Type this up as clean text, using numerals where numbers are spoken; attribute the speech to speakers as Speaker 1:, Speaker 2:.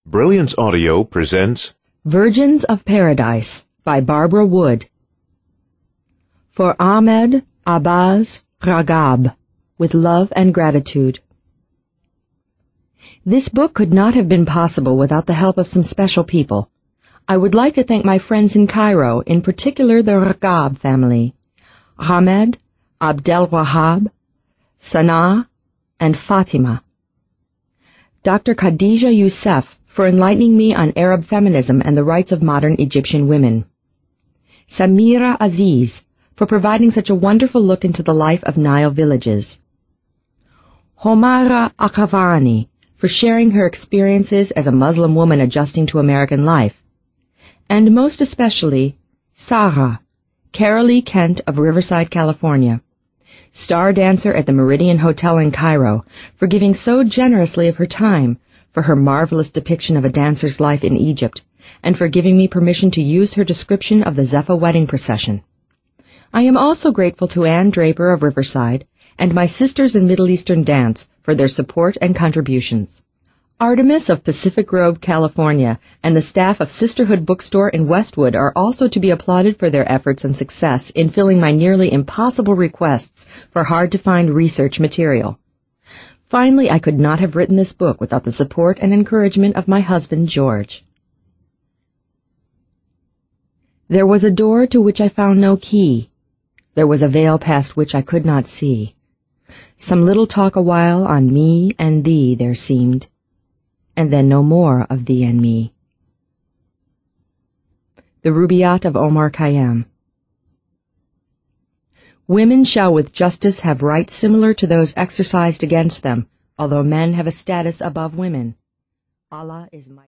Speaker 1: Brilliance Audio presents
Speaker 2: Virgins of Paradise by Barbara Wood. For Ahmed Abbas Ragab, with love and gratitude. This book could not have been possible without the help of some special people. I would like to thank my friends in Cairo, in particular the Ragab family, Ahmed, Abdel Wahab, Sanaa, and Fatima. Dr. Khadija Youssef for enlightening me on Arab feminism and the rights of modern Egyptian women. Samira Aziz for providing such a wonderful look into the life of Nile villages. Homara Akavani for sharing her experiences as a Muslim woman adjusting to American life. And most especially, Sarah, Carolee Kent of Riverside, California, star dancer at the Meridian Hotel in Cairo, for giving so generously of her time, for her marvelous depiction of a dancer's life in Egypt, and for giving me permission to use her description of the Zepha wedding procession. I am also grateful to Ann Draper of Riverside and my sisters in Middle Eastern Dance for their support and contributions. Artemis of Pacific Grove, California, and the staff of Sisterhood Bookstore in Westwood are also to be applauded for their efforts and success in filling my nearly impossible requests for hard-to-find research material. Finally, I could not have written this book without the support and encouragement of my husband, George. There was a door to which I found no key. There was a veil past which I could not see. Some little talk a while on me and thee there seemed, and then no more of thee and me. The Rubaiyat of Omar Khayyam. Women shall with justice have rights similar to those exercised against them, although men have a status above women. Allah is mighty.